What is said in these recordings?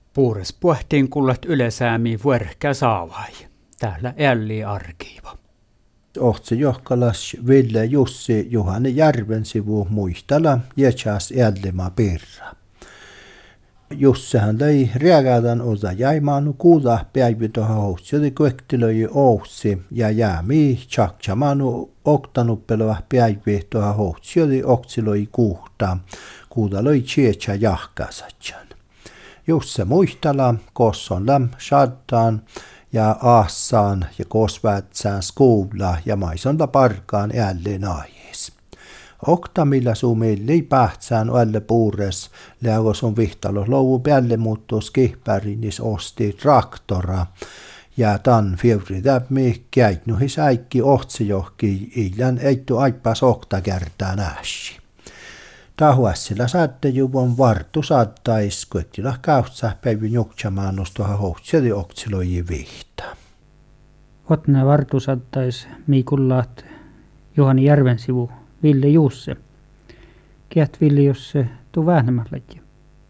Puures puhtiin kullat ylesäämi vuorhkä saavai. Täällä älli arkiiva. Ohtsi johkalas Ville Jussi Juhani Järvensivu muistala jätsäs ällima pirra. Jussehan löi reagadan osa jäimaanu kuuda päivä tuohon hohtsili kuektilöi ohtsi ja jäämi tjaktsamanu oktanuppelua päivä tuohon hohtsili oksiloi kuuhta. Kuuda löi tsietsä jahkasatjan. Jusse muistala kossonla shaddan ja aassaan ja kosvätsään skuulla ja maisonla parkaan älleen aies. Oktamilla suumilli pähtsään älle puures, leagos on vihtalo lovu päälle muuttuu skihpärinis osti traktora. Ja tan fievri täpmi käitnuhis äikki ohtsijokki ilän eittu aippas okta kertaa näsi. Tahuassilla saattejuvon vartu saattais, kuettila kautsa päivän juksamaan nostuha hohtseli oktsiloji vihtaa. Otne vartu saattais miikullaat Juhani Järvensivu Ville Jusse. Kiet Ville Jusse tuu vähnemällekin.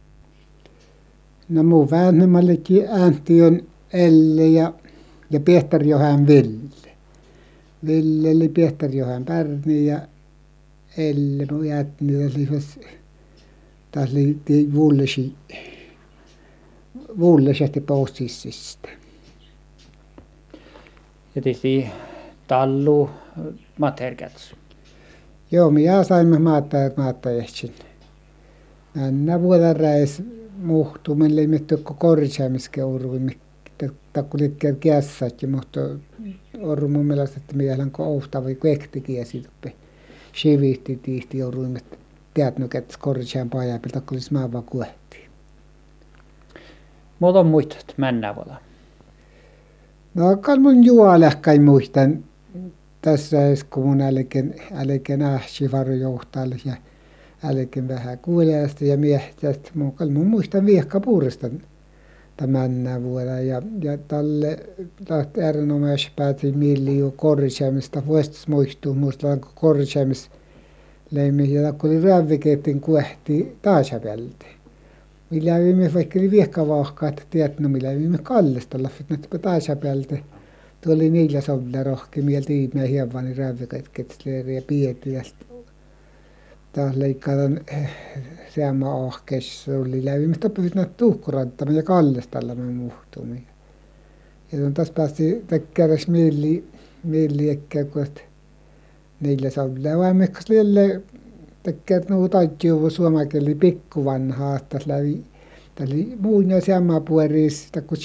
No muu vähnemällekin äänti on Elle ja Pietari Johan Ville. Ville oli Pietari Johan Pärni ja Elle mun jätni taas oli vullesesti postissista. Ja tietysti tallu materkats. Joo, minä saimme maattajatsin. Mennä vuoden räis muhtuu, meillä ei mitään korjaamiskin oruimme. Takkulit kässäkin, mutta oru mun mielestä, että minä olen kouhta vai kuektikin esituppe. Sivihti tiihti oruimme, teät nuket korjaan pajapilta, takkulis maa vaan kuehtiin. Mulla on muistat mennä vola. No, kalmun juolehkai muistan. Tässä kun mun älkeen ähsi varujohtajalle ja älkeen vähän kuulijasta ja miehtästä. Mun muistan viehka puuresta tämän vuoden. Ja tälle tahti erinomaisesti päätin miljoon korjaamista. Vuostas muistuu, muistan kun korjaamisleimi. Ja kun oli rävikeettiin kuehti taasapälti. Millä viime vaikka oli viehka vahkaa, että tiedät, no millä viime kallistalla. Että taasapälti. Tuo oli niillä sovilla rohki mieltä ihmeä hievani rävikeettiin ja pieti. Ja taas leikkaatan seamma ohkeessa. Oli lävimistä pysytään tuhkurantamaan ja kallistalla me muhtumia. Ja taas päästi tekkäräs mieli ehkä, kun niillä sovilla. Vaan mekkas lielle tekkäät nuo taitjuvu suomakieli pikkuvanhaa. Tässä oli muun ja seamma puolista, kun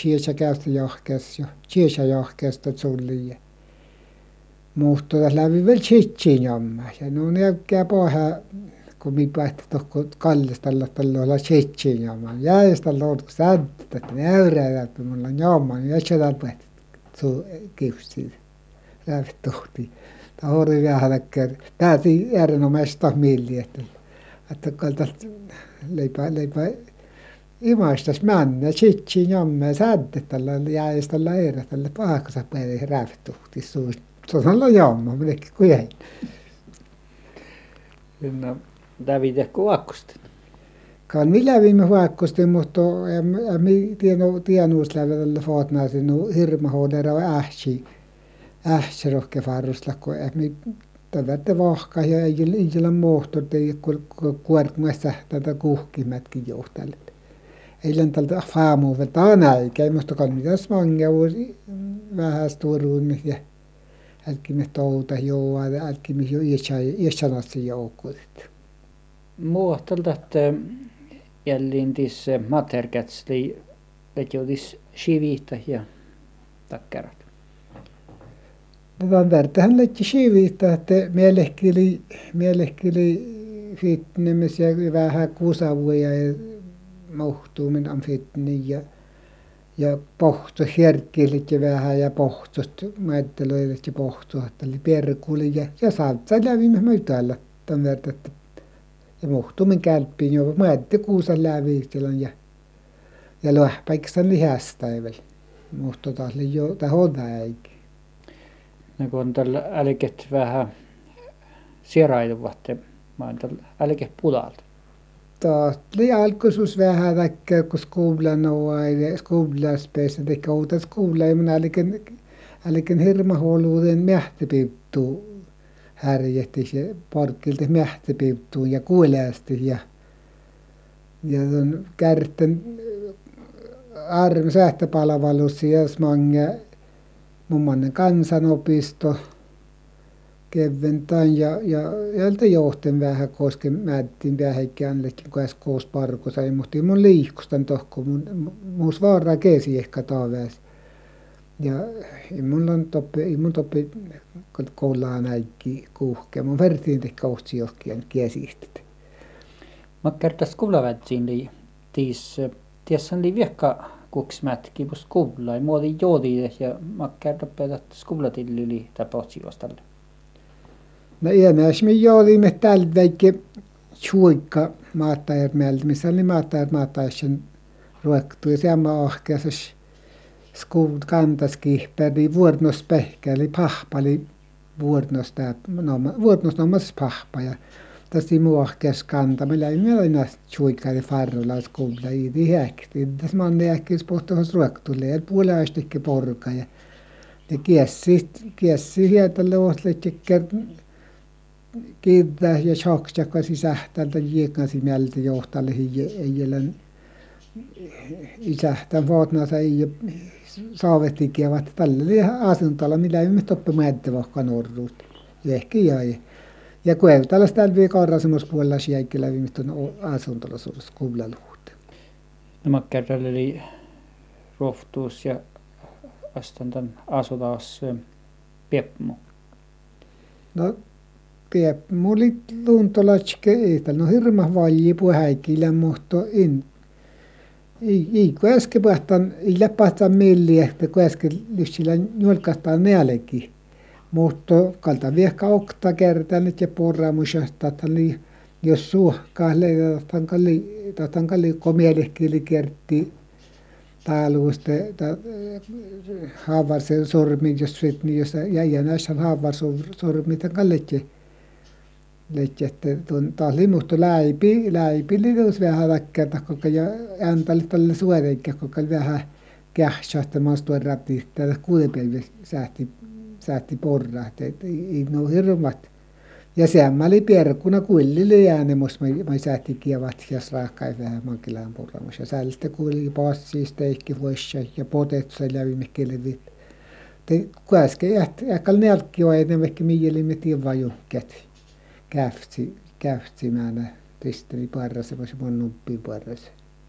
siesä johkeesta tuli. Muhtuu tässä läpi vielä tsitsiin jamma. Ja ne on jäykkää pohjaa, kun minä päästä tuohon kallistalla tällä olla tsitsiin jamma. Jäistä loudut säddet, että näyrää läpi mulla on jamma. Ja se läpi kiusiin. Läpi tuhtiin. Tämä hori vähän läkkää. Päätin erinomaista mieli, että kaltaista leipää imaistas mennä tsitsiin jamma ja säddet tällä jäistä leirä tällä pahakassa päivä läpi tuhtiin suusta. Se on ollut jamma, minäkin kun jäin. No, Davide kuakkusti. Kan millä viime huakkusti, mutta en tiennyt lävellä fotnaisin hirma hoidera ähsi rohke farusla, kun emme tätä vahkaa ja ei ole muhtunut, ei kuorkmuessa tätä kuhkimätkin johtajalle. Ei ole tältä faamuuva tänä eikä, mutta kan mitä smangia vuosi vähän sturuun ja älkime touta joa ja älkime jo iäsanasti joukkuudet. Muohtolta, että jälleen tässä materkats leikjoutis sivihtä ja takkerat. Tämän verran leikki sivihtä, että mielehkili fitnemis ja vähän kusavuja ja muhtuumin on fitni ja pohtu herkkilit ja vähän ja pohtut, mättelyilit ja pohtuat, eli perkuli ja saattaa lävimme myötäillä tämän verran, että ja muhtumin kälppiin jo mätti kuusan läviitilän ja lohpäiksen lihästäivän. Muhtu taas oli jo tahota eikä. No kun on tällä älket vähän sierailuvat, mä oon tällä älke pulalta. Tahtli alkuisus vähän väkkää, kun skolan ja skolaspeessa teki outa skola, mun älikin hirma huoluuden mähtipiuttuu härjehti se porkkilta mähtipiuttuu ja kuuleasti ja tuon kärtten arm sähköpalvelus ja mange mummanen kansanopisto keventain ja jältä johten vähän kosken määttiin vähäkään lekin kues koos parko sai mutta mun liikustan tohko muus vaara kesi ehkä taaväs ja mun toppi koulaa näikki kuhke mun vertiin tekka ohtsi johkien kiesistä. Mä kertas skolavätsiin li tiis tiessan li viekka kuksmätki pus skolai muodin joodi ja mä kertopetat skolatilli li tapautsijostalle. No enäs me joodimme tällä väike chuikka maattajärmäältä, missä oli maattajärmaattajsen ruoktu ja sama ahkeasas skuld kantaskin pädi vuornospehkä eli pahpa eli vuornos nomas pahpa ja tässä muahkeas kanta meillä ei aina chuikka eli farrolla skulda i häkti tässä manne äkkis pohtohos ruoktulle ja puolaistikke porka ja kiessi hietalle ohletti kiittää ja shokska sisähtältä jiekasi mieltä johtalle ei isähtän vuotnasa ei saavettikivat tälle asuntalla millä ei me toppe määttävahkan orruut ehkä jäi ja kun tällaista tälvi karrasemos puolella siäikkillä viimistä on asuntalla suurus kuulaluut. Nämä kerralle oli rohtuus ja astan tämän asutaas Piepmu. No Piepmu oli luuntolatske ei no hirma vaji puheikillä mutta ei kun äsken pähtän ei läpähtää milliä että kun äsken lyssillä julkaistaan näällekin mutta kalta viekka okta kertaa nyt ja porraamusesta että jos suhkaa leidataan kalli komielehkili kertti taaluusta haavarsen sormi jos niin jos jäi näissä haavarsormi tämän kalletje että taas limuhtu läipi liitus vähän väkkätä koko ja ääntäli tälle suorenkä koko vähän kähsästä maastuen räpti tätä kuudepäivä säästi porraat ei no hirmat ja sehän oli perkkuna kuillille jäänemus mä sääti kievat ja raakkai vähän mankilään porraamus ja säälistä kuili passista ehkä voissa ja potetsa lävimme kelevit te kuäsken äkkäl nelkki on enemmänkin mielimme tiivajukket käftsimään testeli parrassa vai mun nuppi parrassa.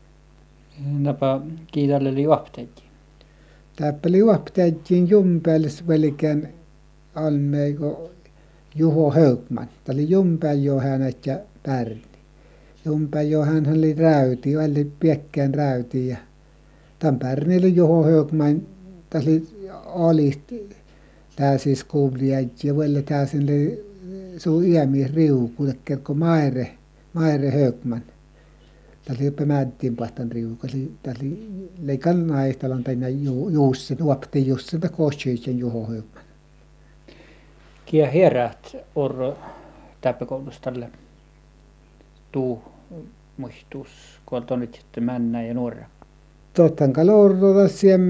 Napa kiitälle liuapteetti. Täppä liuapteettiin jumpäällis velikään almeiko Juho Högman. Tämä oli jumpään jo hänet ja Pärni. Jumpään jo hän oli räyti, eli piekkään räyti ja tämän Pärni oli Juho Högman. Tässä oli tämä siis kuuli ja vielä tämä sen suu iämi riuku, kerko Maire Högman. Tämä oli jopa määttiin pahtan riuku. Tämä oli leikan naistalla tänne Jussin, uopti Jussin tai Kossuisen Juho Högman. Kia herät orro täppäkoulustalle tuu muistus, kun on nyt sitten männä ja nuora. Totan kalorroda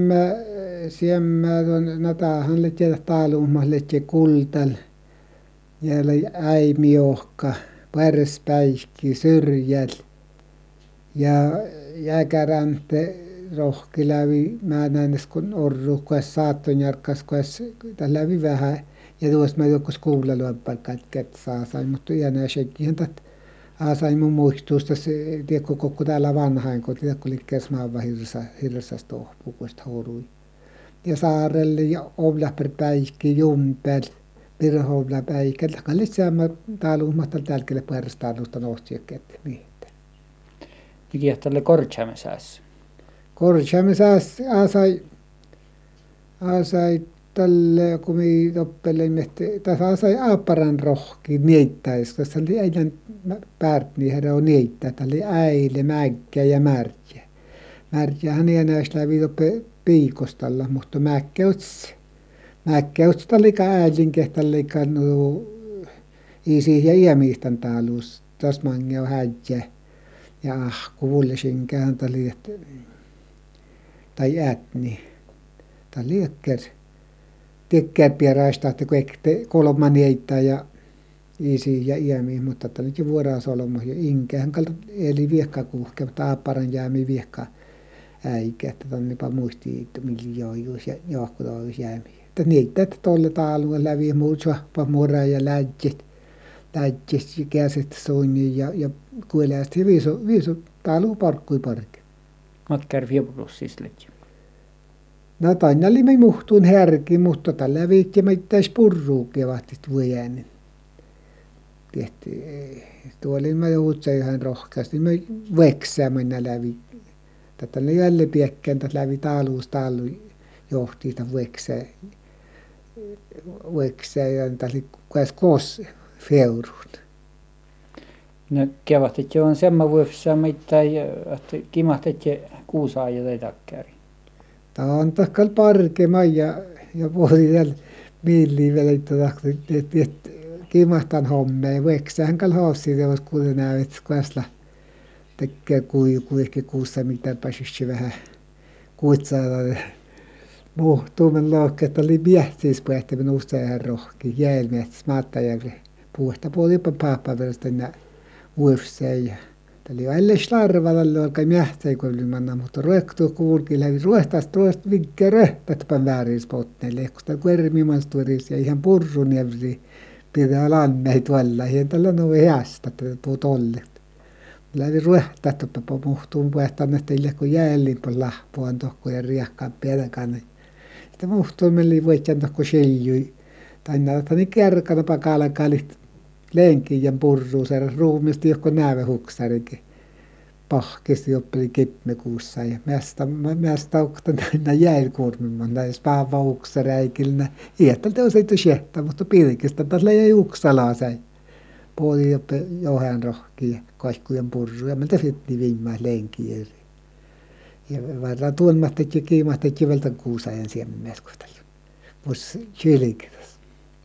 siemmä natahan letje taaluummas letje kultal ja äimiohka pärspäikki syrjäl ja jääkäränte rohkilävi mä näin kun orru kues saatton jarkkas kues lävi vähän ja tuossa mä joku skuulla paikkaat saasai mutta iänä sekin tat sain mun muistusta se tiekko koko täällä vanhain kun tiekko liikkeessä maava hirsas tohpukosta horui ja saarelle ja ovlahper päikki jumpel pirhovla päikki kallis sama taaluumasta tälkelle puherstaalusta nohtiekket mihin Kiehtälle kortsaamisäässä. Kortsaamisäässä asai tälle kun me toppelimme tässä sai aaparan rohki niittäis tässä oli eilen päärtni herra on niittää tämä oli äile mäkkä ja märjähän ei enää läpi toppe piikostalla mutta mäkkäyts oli äilin kehtälle isi ja iämiistän taalus tas mange on häjä ja kuullesinkähän tali, tai ätni, tai liekker, tekkää pieraista, että kun kolman niitä ja isi ja iämi, mutta että nyt jo vuoraa solmu ja inkähän kalta eli viekka kuhke, mutta aaparan jäämi viekka äikä, että tonnepa muisti, että miljoijuus ja johkutojuus jäämi. Että niitä, että tolle taaluun läpi muutsuappa mura ja lädjet ja käsit suunnin ja kuulijasta viisu taaluun parkkui parkki. Matkar viepulus siis lätsi. No taina oli me muhtuun härki, mutta tällä viitti me ittäis purruukin vahti vuojainen. Tehti, tuolin mä joutsen ihan rohkeasti, me veksää mennä läpi. Tätä oli jälleen piekkään, että läpi taaluus johti sitä veksää ja tällä kukas kos feuruun. No kevat, että on semmoinen vuosia, että kimahtet kuusaa ja tai takkari. Tämä on takkal parkema ja puhutin täällä milliin vielä, että kimahtan hommeen. Veksäähän kal haassi, jos kuulen näet, kuasla tekee kuitenkin kuussa, mitä pääsisi vähän kuitsaada. Muhtuumen lohke, että oli miehtiis puhehtamin usein rohki, jäälmiehtis maattajalle. Puhta puolipa paappaversta nää vuoseen. Tämä oli välillä slarvalla, alkaa miehtiä kuulimanna, mutta ruoktuu kuulkin läpi. Ruohtaista vinkkää röhpätpän väärin spotneille, kun sitä kuermimanstuurissa ja ihan purrun jävri pitää lanmei tuolla. Hien tällä on heästä, että puhut ollet. Läpi ruohtaista muhtuun puhehtaan, että ei kun jäällin lahpuan tohko ja riakkaan pedakaan. Sitten muhtuun meni voitjan tohko seljui. Tai niin kärkana pakaalan kalit lenkin ja purruun saada ruumisti joku näävähuksarikin. Pahkesti joppeli kippmekuussa ja mästä auktan aina jäilkurmimman näis paavauksaraikilna. Iättältä on seitty siehtä, mutta pilkistä tällä jäi uksalaa sai. Puoli johan rohki ja kaiskujen purru ja meiltä fitti viimaa lenkiä. Ja varmaan tuonmahtettiin ja kiimahtettiin vältä kuusajan siemmenmeskustalla. Mutta sylikitäs.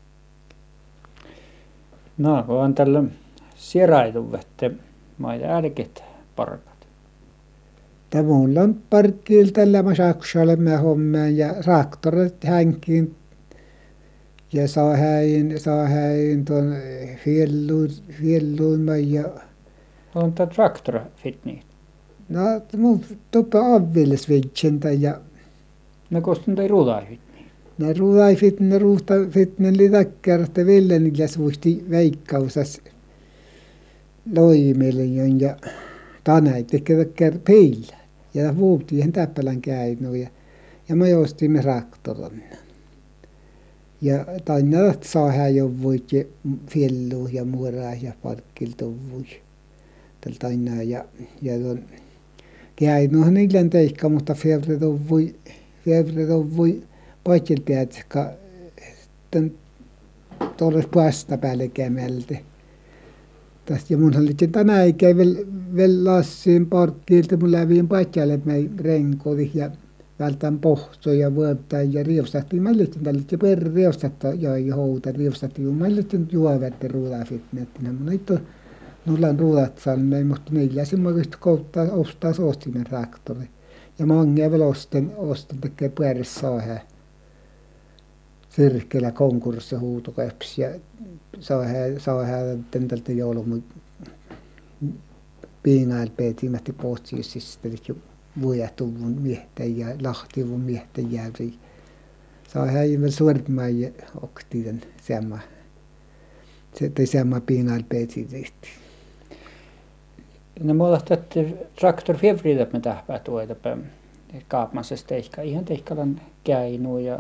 No, on tällä sieraitu vette maita älket parkat. Tämä mulla on parkkilla tällä mä saksalle hommeen ja traktorit hänkiin. Ja saa häin tuon fjälluun ja... On tämä traktora fitniit. No, mun tuppa avvillisvitsintä ja... No, kostun tai ruudai fitniit. Ne ruudai fitnen litäkkär, että Villenillä suisti veikkausas loimelion ja tanait tekeväkkär peillä. Ja vuutti ihan täppälän käynyt ja mä joustin traktoron. Ja tainat saa hän jo voit ja fjellu ja muoraa ja parkkiltuvui. Tällä tainaa ja tuon käynyt niillä teikka, mutta fevretuvui paitsilpäät, tuolla päästä päälle käymältä. Tästä ja mun oli tänään ei käy vielä lassiin parkkilta, mun läviin paitjalle mei renkodi ja vältään pohtoja ja vuottaa ja rievsahtiin. Mä lyhtin tälle, että per rievsahtaa ja houta rievsahtiin. Mä lyhtin juovätte ruudafitneettinä. Mun ei nulla on ruudat salmeen, mutta niillä semmoista kouttaa ostaa sostimen traktori. Ja mange vielä osten tekee pyörissä saahan. Sirkkelä konkurssi huutokäpsi ja saahan tältä joulun piinailla peetimätti pohtiisissa. Vuojatuvun miehten ja lahtivun miehten jääri. Saahan vielä suorittamaan ja oktiiden sama piinailla peetimätti. No mulla että traktor fevriitä me tähpää tuoda kaapmasesta teikka. Ihan teikkalan käynu ja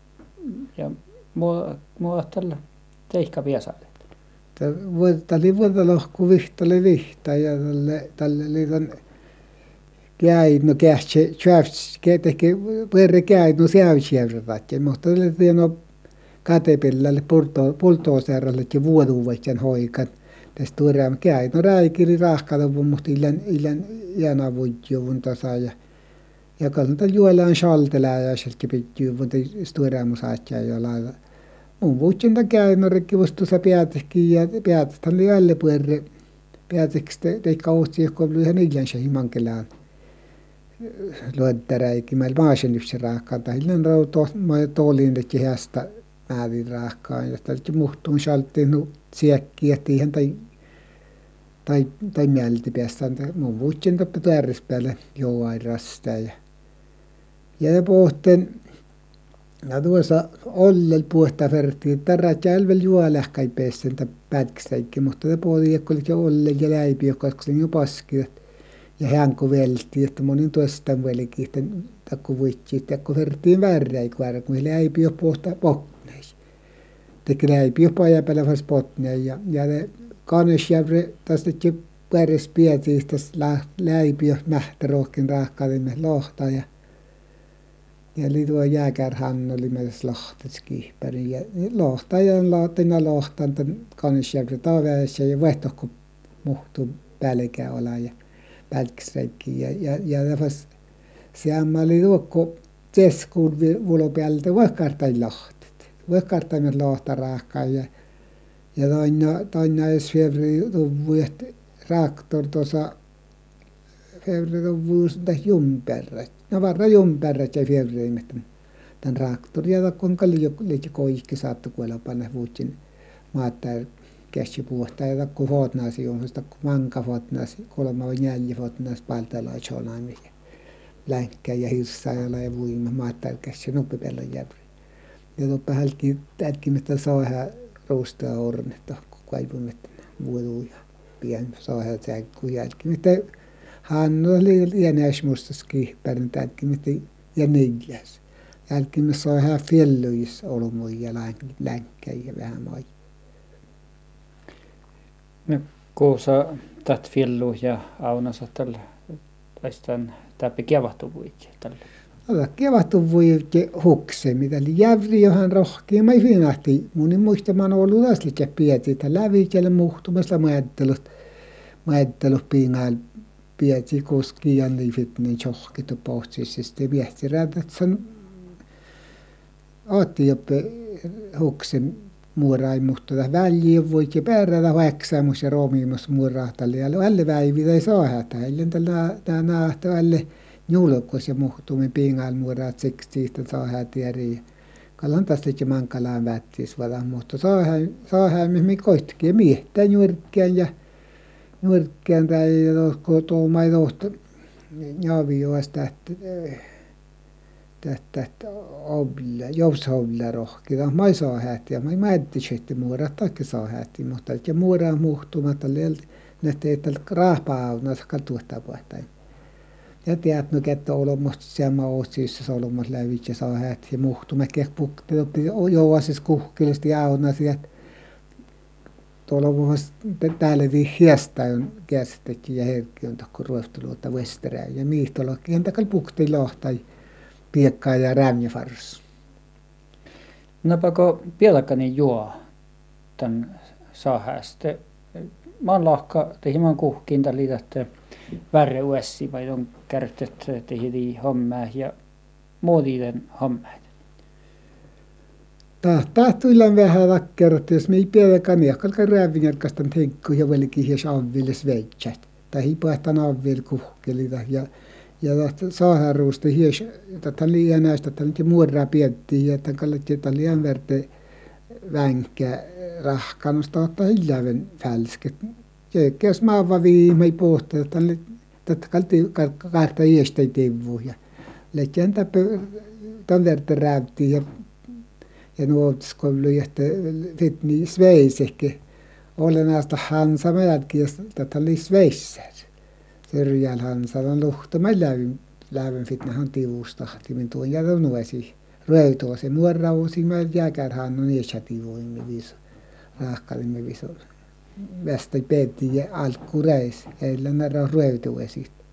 mulla tällä teikka viesaille. Tämä oli vuotalohku vihtalle vihta ja tälle oli tämän käynu kähtsä teki perre käynu säysiävrätä. Mutta oli tieno katepillalle pultoosäärälle ja vuoduvaisen hoikan. Tässä tuoream käynu räikili rahkaluvun, mutta ilän jänavudjuvun tasa ja kalta juolaan saltelää ja sieltä pittyy, mutta tuoreamusaatsia jo lailla. Mun vuotsinta käynu rikki vuostussa päätäskin ja päätästä oli jälleen pääteks teikka ohti, kun oli ihan illan se himankelaan luottaräikin. Mä maasen yksi raakkaan, tai illan rauto, mä toolin, että hästä määrin raakkaan, ja täältä muhtuun salttiin siekkiä, että ihan tai mielti päästään, mun vuotsin toppi päälle joain rastaa. Ja pohten, ja tuossa ollel puhtaa vertiin, että räätjälvel juolähkäi päästään pätkistäikki, mutta te pohtii, että oli ollel ja läipi, koska se on jo paski, ja hänko velti, että monin tuosta velikin, että takku vuitsi, että kun vertiin värräi kun he läipi jo pohtaa potneis. Teki läipi jo pajapäällä vasta potneis, ja Kanesjärvi tästä päräs pietiin, tässä läipi jo mähtärohkin raakkaalimme lohtaa, ja oli tuo jääkärhän oli meillä lohteskihpärin, ja lohtajan laatina lohtan tämän Kanesjärvi taaväessä, ja vaihtoehko muhtuu päällikään olla, ja pälkisreikkiin, ja siellä oli tuokko teskuun vuolo päältä vaikkartain lohtit, vaikkartaimet lohta raakkaan, ja toina edes februari tuvu, että traktor tuossa februari tuvu jumperät. No varra jumperät ja februari tämän traktori, ja kuinka liian koikki saattoi kuolla panna vuotsin maattaa käsi puhtaa, ja kun vuotnaasi on, kun manka vuotnaasi, 3 vai 4 vuotnaasi paltalla tjonaimi, ja länkkä ja hirsaa ja laivuima maattaa käsi noppi pellon jäbri. Ja tuoppa hälkin, että saa roustaa ornetta, kun kaivuimet vuoduu ja pian saa säikku jälki. Mitä hän oli lienäis mustaskin pärin tälki, ja neljäs. Jälki me saa hän fjälluis olumuja ja länkkä ja vähän mai. No kuusa tät fjellu ja aunasa tällä tästä täppi kiavahtuvuit tällä. Kievahtuvuitti hukse, mitä oli jävri johan rohkea. Mä finahti, mun muistamaan ollut aslit pieti, että lävikellä muhtumassa mäettelut piingaan pieti koskijan liivit, niin johkitu pohtsisesti. Miehti räätät sen otti joppe huksen muorai, mutta väliin voit ja päärätä väksäämus ja romiimus muorahtalle. Ja alle väivi tai saa hätä. Eli tämä nähtä alle julkos ja muhtumin piingaan muoraat siksi, että saa hätiäri. Kallan tästä että mankalaan vättis vadan, mutta saa hämmin koitkin ja miehtää nyrkkään tai tuomai tohta javioista tästä obla, jousobla rohkita. Mä saa hätiä, mä ettisette muoraat taikka saa hätiä, mutta että muoraan muhtumatta näette, että raapaa tuottaa pohtain. Ja tiedät, että olomasta siellä otsissa olomassa lävitse ja saa häät ja muhtumäkkiä pukti jouasessa kuhkilista ja aunasi, että tuolla täällä hiesta on käsitetty ja herkki on tokko ruosteluutta vesterää ja miihtolokin on takal pukti lohtai piekkaa ja rämjäfarus. Napako pielakani juo tämän saahäste. Mä oon lahka tehiman kuhkiin tällä liitätte värre uessi vai on kärtet tehidi hommaa ja muodiden hommaa. Tahtuillaan vähän vakkerot, jos me ei pielakani jakkalka räävin järkastan henkku ja velikin hies avville sveitsät. Tai hiipahtan avville kuhkelita ja saaharuusta hies, että liian näistä, että nyt muoraa piettiin ja että kallettiin, että liian verte vänkä rahkanusta ottaa hiljaven fälsket. Jos mä vaan viimei pohtaa, että kahta iestä ei teivuu ja leikään tämän verta räävtiin ja nuotiskoulu, että vitni sveisehke olennaista hansa jälkeen, että oli sveissär. Syrjällä hansa on luhtama lävin fitnahan tiivustahtimin tuon ja nuosi. Röytoa se muorausi, mä jääkärhän on iässätivoimme viso, rahkalimme viso. Västä peetti ja alkureis, heillä nähdään röytoa siitä.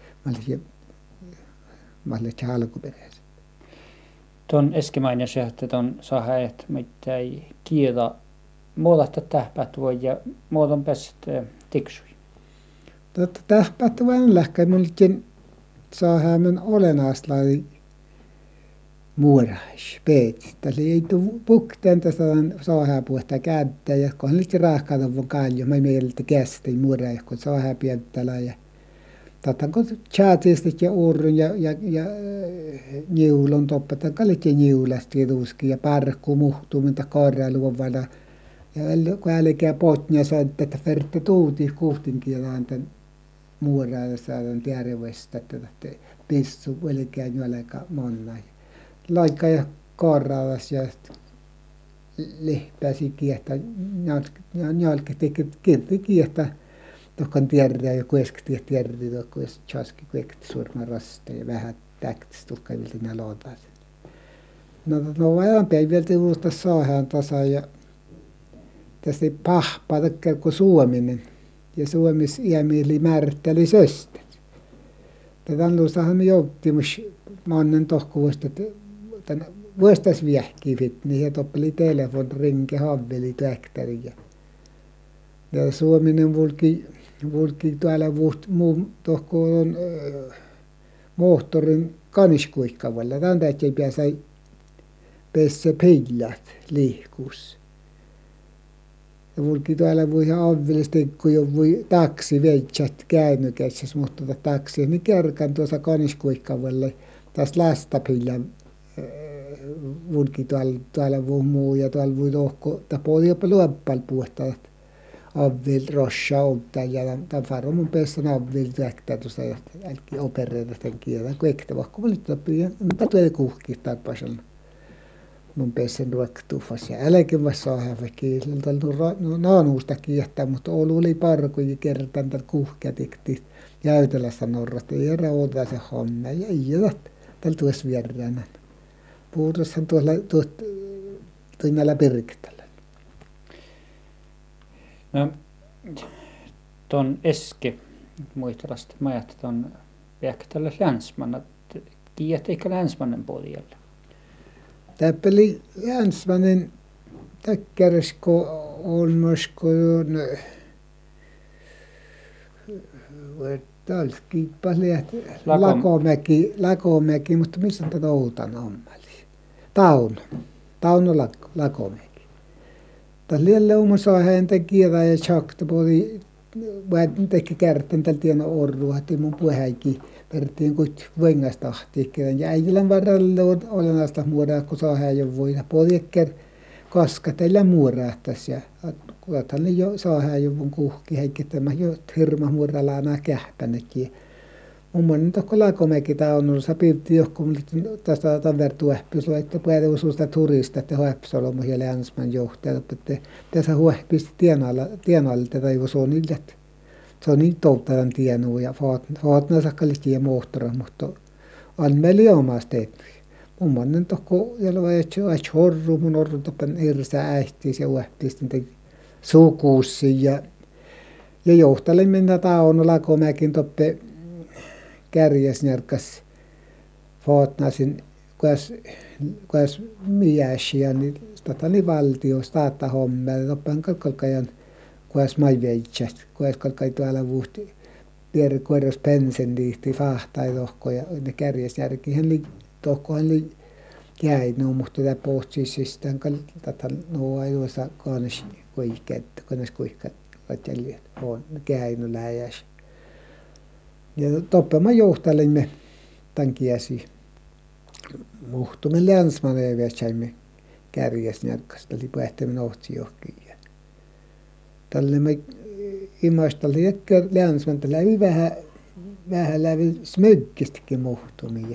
Mä olin alkuperäisen. Tuon äskemäinen se, että tuon saa että mitä ei kielä muodata tähpät voi ja muodon päästä tiksui. Tähpät voi on lähkä, mä olin saa hämmen olennaista muurahaisi peetsi. Tässä ei tule pukteen tässä saadaan puhtaa kädtä ja kun nyt rahkaat on kaljo, mä mieltä kästi muurahaisi, kun saadaan pientällä ja Tattanko chaatista ja uurun ja niulon toppata kallikin niulasti tuski ja parkku muhtumenta korraluovalla ja kun älkää potnia sanoa, että färtte tuuti kuhtinkin ja tämän muuraan saadaan järjestä, että pissu älkää juoleka monna. Laikka ja korraalas ja lehpäsi kiehtä, njaalke tekee kiehtä. Tuohon tiedetään jo kueskti tiedetään tuohon chaski kuekti surma rasta ja vähän täktis tuohon viltä nämä lootaan. No vajan päivältä uusta saadaan tasa ja tässä ei pahpaa takia kuin suominen ja suomis iämieli määritteli söstä. Tätä alustahan me jouttimus monen tohkuvuosta, että vuostas viehkivit, niin he toppeli telefon rinke havveli täktäriä. Ja suominen vulki täällä tuohon moottorin kaniskuikkavalla. Tämän täytyy päästä pessä pillät liikkuus. Ja vulki täällä voi ihan avvellisesti, kun jo voi taksi veitsät käännykässä, mutta taksi, niin kerkan tuossa kaniskuikkavalla taas lastapillan vulki täällä voi muu ja täällä voi tohko, tapoi jopa luoppal puhtaa. Avvild rosha ottaa ja tämän faron mun päässä avvild väktää tuossa ja älki opereida tämän kielän kuekta vaikka valittaa pyydän mutta tuolla kuhki tarpaisen mun päässä ruoktufas ja älkeen vaan saada kieltä no naanuusta kiehtää mutta Oulu oli parku ja kertaan tämän kuhkia tekti jäytelässä norrasta ja rautaa se homma ja ei ole tällä tuossa vierään puhutushan tuolla näillä pirkittällä. No, tuon Eske muistelasta mä ajattelin, että on ehkä tällä länsmanna, kiehtäikö länsmannen puolella? Täppeli länsmannen täkkärisko on mosko talskiippas Lakomäki, mutta missä on tätä Outan ommali? Tauno Lakomäki. Tässä liellä omassa häntä kielä ja tjakta puoli vähän teki kärtän tällä tieno orrua, että mun puheenkin pertiin kuin vengastahti. Ja äidillä varrella on olennaista muodaa, kun saa hän jo voida puolikkär kaskatella muodahtasi. Ja kuitenkin jo saa hän jo mun kuhki, heikki tämä jo hirma muodalla aina kähpänäkin. Mun mielestä tokko Lakomäki taunussa pidettiin johonkin tästä tavertuehpysua, että päätösuusta turista, että hoepsolomu ja länsman johtajat, että tässä huehpisti tienalle tätä jo sonillet. Se on niin touttajan tienua ja faatna sakkalisesti ja moottora, mutta on meillä omasta tehty. Mun mielestä tokko jälleen et horru, mun orru toppen irsä äihtiis ja huehpisti sukuussi ja johtajalle mennä taunu Lakomäkin toppe kärjes närkäs faatnasin kuas miäsiä niin statali valtio staatta homma toppan kalkalkajan kuas maiveitsät kuas kalkai tuolla vuhti pieri koiras pensen liihti fahtai tohko ja ne kärjes järkihän li tohkohan li jäi no mutta tää pohtisistaan kaltata no ajoissa kanes kuiket kanes kuikkat latjali on käynyt läjäs. Ja toppama johtalimme tämän kiesi. Muhtumme länsmanen ja saimme kärjes närkästä, eli pähtämme nohtsi johonkin. Tälle me imastali, että länsmanta lävi vähän lävi smöggistäkin muhtumia.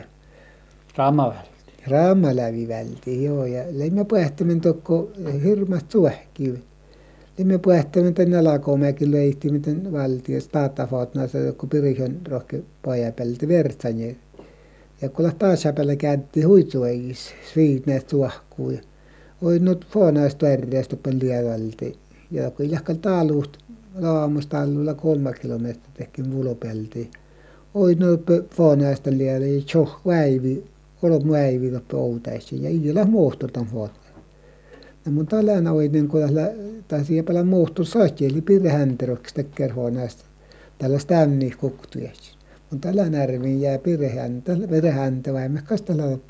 Raama lävi välti, joo. Ja leimme pähtämme tokko hirmast suehkiin. Limme puhettamme tänne Lakomäki löihti, miten valtio staatafaatnaassa joku pirihön rohke pojapelti vertsanje. Ja kun taasapäällä käänti huitsuegis, sviitneet suahkuu. Ja oi nyt foonaista ärjästä liävalti. Ja kun jahkal taaluust laamusta allulla 3 kilometriä tehkin vulopelti. Oi nyt foonaista liällä ja tjoh väivi, 3 väivi toppe outaisi. Ja iillä muohtotan footna. Ja mun tällään oinen, kun taisi jäpälä muuttua saattiin, eli pirrehänterokki tekkerhoa näistä tällaista tämniä kuktuja. Mun tällään ärviin jää pirrehäntä, verehäntä, vai me kastella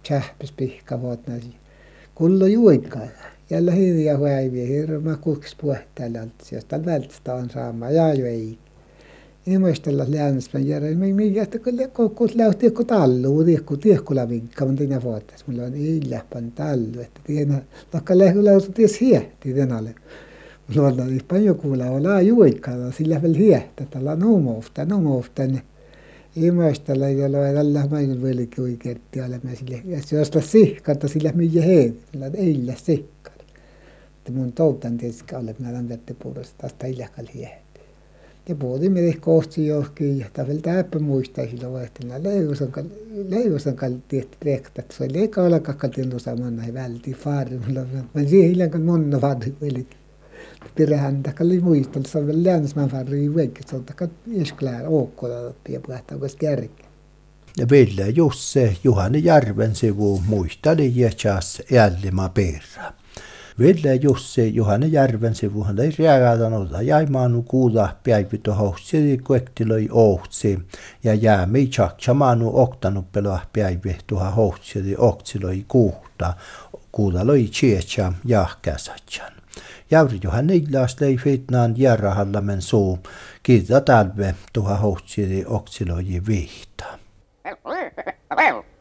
sähpys pihkavat näin. Kullo juikaa. Jällä hirja huäiviä, hirma kuks puhtäällä altsi, jos tällä välttämättä on saamaan, ja jo ei. Ei muistella läänäsmän järjellä, mikä kun lähti kun talluun, tiehkula vinkka, mutta tinä vuottes. Mulla on ei läppän tallu, että tiedä, vaikka lähdöllä ties hiehti tenalle. Mulla on paljon kuulla, olaa juikkaa, sillä vielä hiehtä, tällä numoufta, niin ei muistella, ei ole tällä mainin velki oikeutti olemme sille. Ja se olisi sihkata sillä mikä heitä, sillä ei ole sihkata. Mun toutan tietysti olemme lämpötti puolesta, tästä ei lähkäl hiehti. Ja puhutin meille kohti johonkin, ja tämä vielä täppä muistaa silloin vaihtelua. Leivosan kalti tehtä, että se oli eikä ole kakkaltiin osaamana, ei vältiin faari. Mä siihen hiljan monna faari velki. Pirähän takalli muistella, se on vielä läänäsmän faari velki, se on takat isklään ookkola ja puhtaa koska kärkeä. Ja vielä just se Juhani Järven sivu muisteli jätsäs jäljimä perä. Ville Jussi Juhani Järven sivuhan ei rääkätän jaimaanu kuuda päivitö hohtsi kuektiloi ohtsi ja jäämi tjaksamaanu oktanuppelua päivihtuha hohtsi oktiloi kuudaloi tsietsä jahkäsatjan. Jäyri Juhan Niilas lei fitnaan järrahallamen suu kiitä talve tuha hohtsi oktiloi vihta.